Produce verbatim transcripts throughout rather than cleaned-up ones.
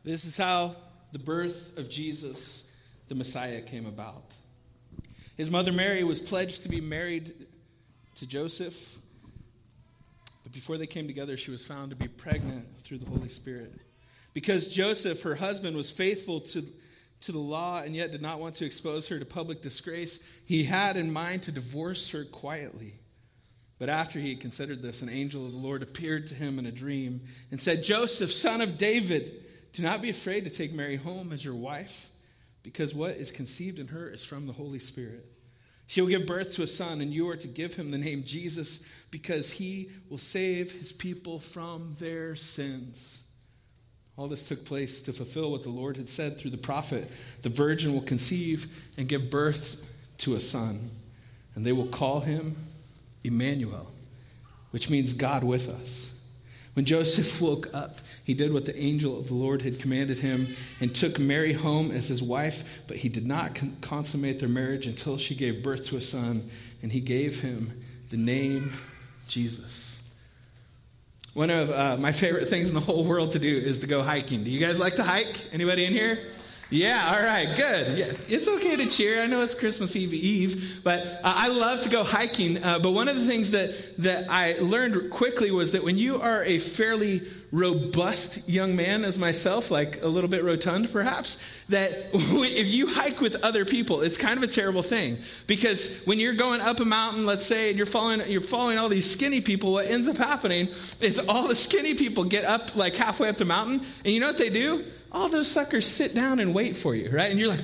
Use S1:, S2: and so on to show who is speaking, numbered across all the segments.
S1: This is how the birth of Jesus, the Messiah, came about. His mother Mary was pledged to be married to Joseph, but before they came together, she was found to be pregnant through the Holy Spirit. Because Joseph, her husband, was faithful to, to the law and yet did not want to expose her to public disgrace, he had in mind to divorce her quietly. But after he had considered this, an angel of the Lord appeared to him in a dream and said, "Joseph, son of David, do not be afraid to take Mary home as your wife, because what is conceived in her is from the Holy Spirit. She will give birth to a son, and you are to give him the name Jesus, because he will save his people from their sins." All this took place to fulfill what the Lord had said through the prophet. The virgin will conceive and give birth to a son, and they will call him Emmanuel, which means God with us. When Joseph woke up, he did what the angel of the Lord had commanded him and took Mary home as his wife, but he did not con- consummate their marriage until she gave birth to a son, and he gave him the name Jesus. One of uh, my favorite things in the whole world to do is to go hiking. Do you guys like to hike? Anybody in here? Yeah, all right, good. Yeah, it's okay to cheer. I know it's Christmas Eve Eve, but uh, I love to go hiking. Uh, but one of the things that, that I learned quickly was that when you are a fairly robust young man as myself, like a little bit rotund perhaps, that if you hike with other people, it's kind of a terrible thing. Because when you're going up a mountain, let's say, and you're following, you're following all these skinny people, what ends up happening is all the skinny people get up like halfway up the mountain, and you know what they do? All those suckers sit down and wait for you, right? And you're like,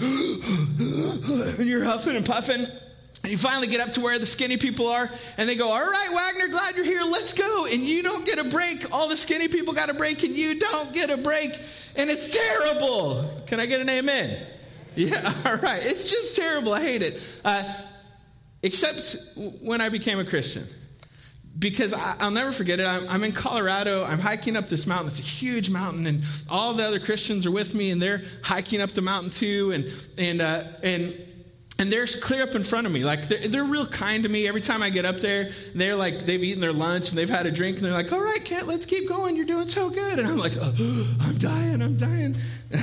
S1: and you're huffing and puffing. And you finally get up to where the skinny people are, and they go, "All right, Wagner, glad you're here. Let's go." And you don't get a break. All the skinny people got a break, and you don't get a break. And it's terrible. Can I get an amen? Yeah, all right. It's just terrible. I hate it. Uh, except when I became a Christian. Because I, I'll never forget it. I'm, I'm in Colorado. I'm hiking up this mountain. It's a huge mountain, and all the other Christians are with me, and they're hiking up the mountain too. And and uh, and and they're clear up in front of me. Like they're, they're real kind to me. Every time I get up there, they're like they've eaten their lunch and they've had a drink, and they're like, "All right, Kent, let's keep going. You're doing so good." And I'm like, "Oh, I'm dying. I'm dying."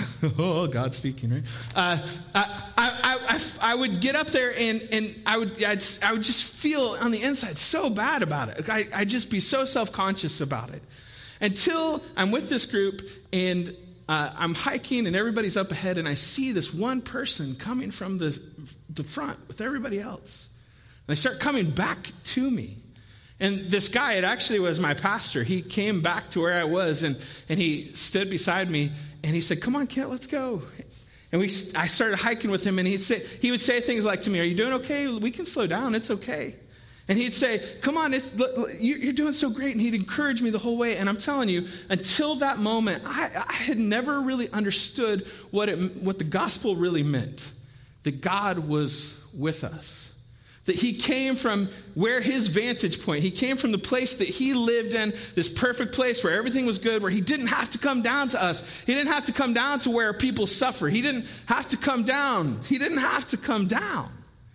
S1: Oh, God speaking, right? Uh, I, I, I, I would get up there and, and I would I'd, I would just feel on the inside so bad about it. I, I'd just be so self-conscious about it. Until I'm with this group and uh, I'm hiking and everybody's up ahead and I see this one person coming from the, the front with everybody else. And they start coming back to me. And this guy, it actually was my pastor. He came back to where I was, and, and he stood beside me, and he said, "Come on, Kent, let's go." And we, I started hiking with him, and he'd say, he would say things like to me, "Are you doing okay? We can slow down. It's okay." And he'd say, "Come on, it's, you're doing so great." And he'd encourage me the whole way. And I'm telling you, until that moment, I, I had never really understood what it, what the gospel really meant, that God was with us. That he came from where his vantage point, he came from the place that he lived in, this perfect place where everything was good, where he didn't have to come down to us. He didn't have to come down to where people suffer. He didn't have to come down. He didn't have to come down.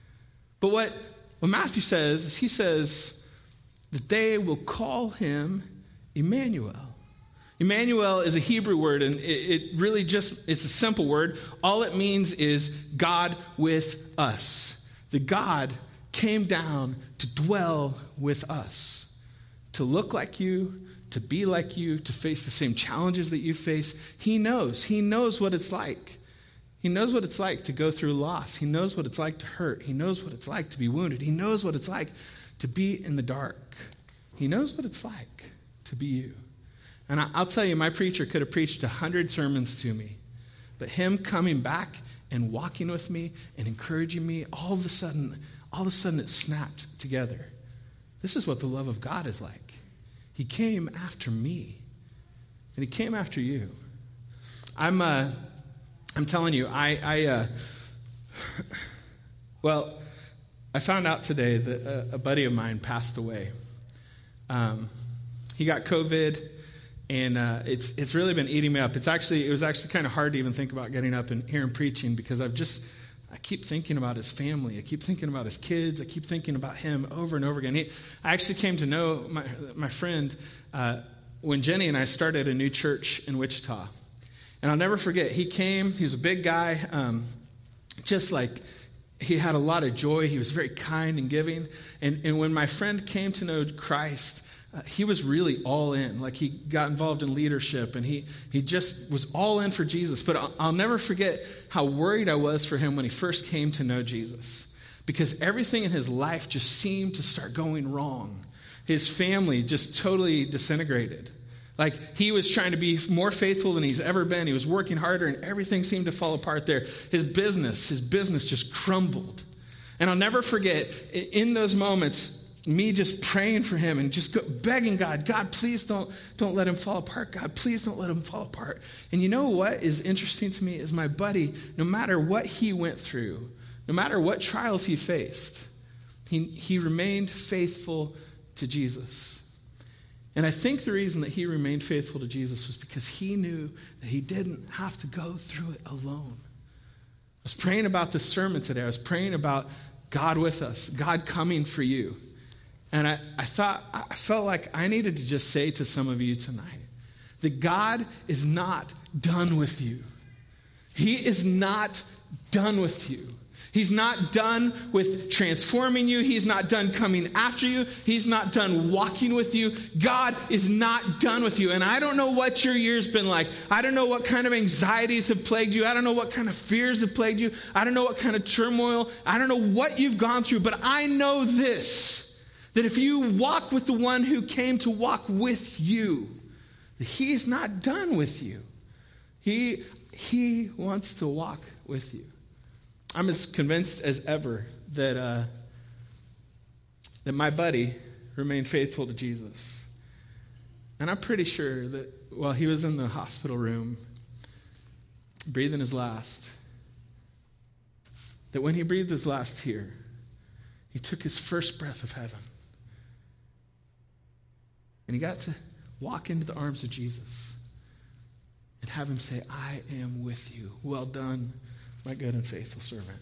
S1: But what, what Matthew says is he says that they will call him Emmanuel. Emmanuel is a Hebrew word, and it, it really just, it's a simple word. All it means is God with us. The God came down to dwell with us, to look like you, to be like you, to face the same challenges that you face. He knows. He knows what it's like. He knows what it's like to go through loss. He knows what it's like to hurt. He knows what it's like to be wounded. He knows what it's like to be in the dark. He knows what it's like to be you. And I, I'll tell you, my preacher could have preached a hundred sermons to me, but him coming back and walking with me and encouraging me, all of a sudden, all of a sudden it snapped together. This is what the love of God is like. He came after me, and he came after you. I'm, uh, I'm telling you, I, I, uh, well, I found out today that a, a buddy of mine passed away. Um, he got COVID. And uh, it's it's really been eating me up. It's actually it was actually kind of hard to even think about getting up and here and preaching, because I've just I keep thinking about his family. I keep thinking about his kids. I keep thinking about him over and over again. He, I actually came to know my my friend uh, when Jenny and I started a new church in Wichita. And I'll never forget, he came, he was a big guy, um, just like, he had a lot of joy. He was very kind and giving. And, and when my friend came to know Christ, uh, he was really all in. Like, he got involved in leadership, and he, he just was all in for Jesus. But I'll, I'll never forget how worried I was for him when he first came to know Jesus, because everything in his life just seemed to start going wrong. His family just totally disintegrated. Like, he was trying to be more faithful than he's ever been. He was working harder, and everything seemed to fall apart there. His business, his business just crumbled. And I'll never forget, in those moments, me just praying for him and just go, begging God, God, please don't, don't let him fall apart. God, please don't let him fall apart. And you know what is interesting to me is my buddy, no matter what he went through, no matter what trials he faced, he, he remained faithful to Jesus. And I think the reason that he remained faithful to Jesus was because he knew that he didn't have to go through it alone. I was praying about this sermon today. I was praying about God with us, God coming for you. And I, I thought, I felt like I needed to just say to some of you tonight that God is not done with you. He is not done with you. He's not done with transforming you. He's not done coming after you. He's not done walking with you. God is not done with you. And I don't know what your year's been like. I don't know what kind of anxieties have plagued you. I don't know what kind of fears have plagued you. I don't know what kind of turmoil. I don't know what you've gone through. But I know this, that if you walk with the one who came to walk with you, that he's not done with you. He, he wants to walk with you. I'm as convinced as ever that uh, that my buddy remained faithful to Jesus. And I'm pretty sure that while he was in the hospital room, breathing his last, that when he breathed his last here, he took his first breath of heaven. And he got to walk into the arms of Jesus and have him say, I am with you. Well done, my good and faithful servant.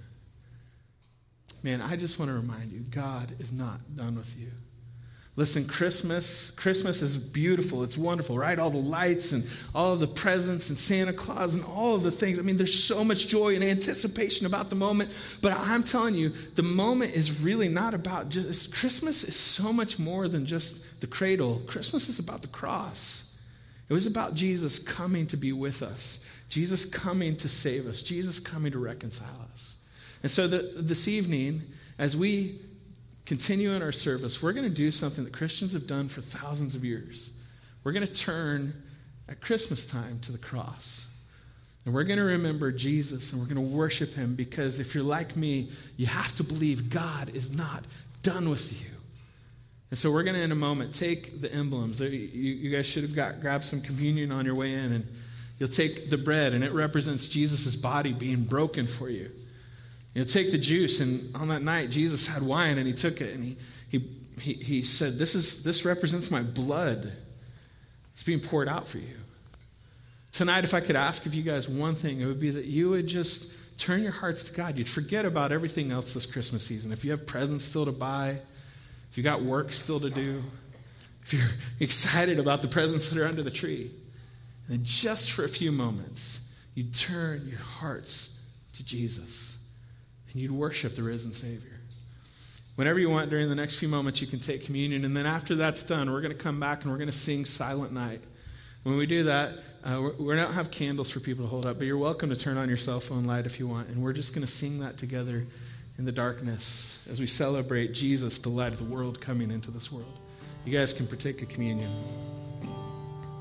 S1: Man, I just want to remind you, God is not done with you. Listen, Christmas, Christmas is beautiful. It's wonderful, right? All the lights and all of the presents and Santa Claus and all of the things. I mean, there's so much joy and anticipation about the moment. But I'm telling you, the moment is really not about just, Christmas is so much more than just the cradle. Christmas is about the cross. It was about Jesus coming to be with us. Jesus coming to save us. Jesus coming to reconcile us. And so the, this evening, as we continue in our service, we're going to do something that Christians have done for thousands of years. We're going to turn at Christmas time to the cross. And we're going to remember Jesus, and we're going to worship him, because if you're like me, you have to believe God is not done with you. And so we're going to, in a moment, take the emblems. You, you guys should have got grabbed some communion on your way in, and you'll take the bread, and it represents Jesus' body being broken for you. You'll take the juice, and on that night, Jesus had wine, and he took it, and he he he, he said, "This is this represents my blood. It's being poured out for you." Tonight, if I could ask of you guys one thing, it would be that you would just turn your hearts to God. You'd forget about everything else this Christmas season. If you have presents still to buy, if you got work still to do, if you're excited about the presents that are under the tree, and just for a few moments, you'd turn your hearts to Jesus, and you'd worship the risen Savior. Whenever you want during the next few moments, you can take communion, and then after that's done, we're going to come back and we're going to sing Silent Night. When we do that, uh, we're, we don't have candles for people to hold up, but you're welcome to turn on your cell phone light if you want, and we're just going to sing that together in the darkness as we celebrate Jesus, the light of the world, coming into this world. You guys can partake of communion.